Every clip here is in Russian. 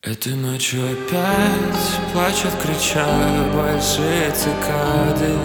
Этой ночью опять плачут, крича большие цикады.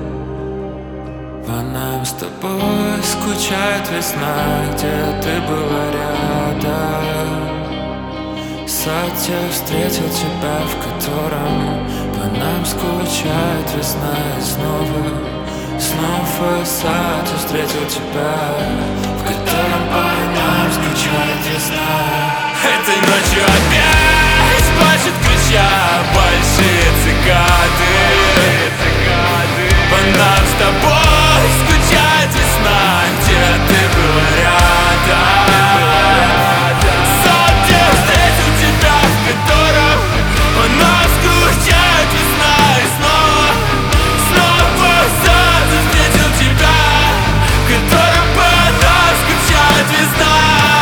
По нам с тобой скучает весна, где ты была рядом. Сад я встретил тебя, в котором по нам скучает весна. И снова сад я встретил тебя, в котором по нам скучает весна. Этой ночью опять плачут, крича большие цикады. По нам с тобой скучает весна, где ты была рядом. Сад, где я встретил тебя, в котором по нам скучает весна. И снова сад, я встретил тебя, в котором по нам скучает весна.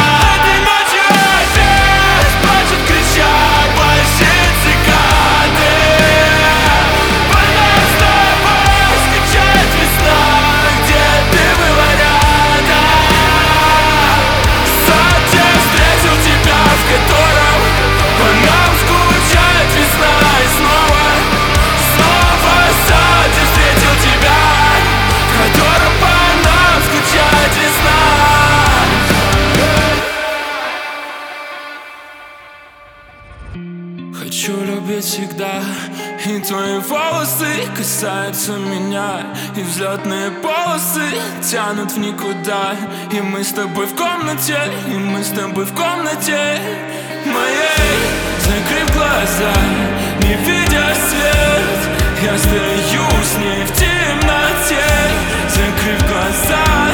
Хочу любить всегда, и твои волосы касаются меня, и взлетные полосы тянут в никуда. И мы с тобой в комнате, и мы с тобой в комнате моей. Закрыв глаза, не видя свет, я стою с ней в темноте. Закрыв глаза,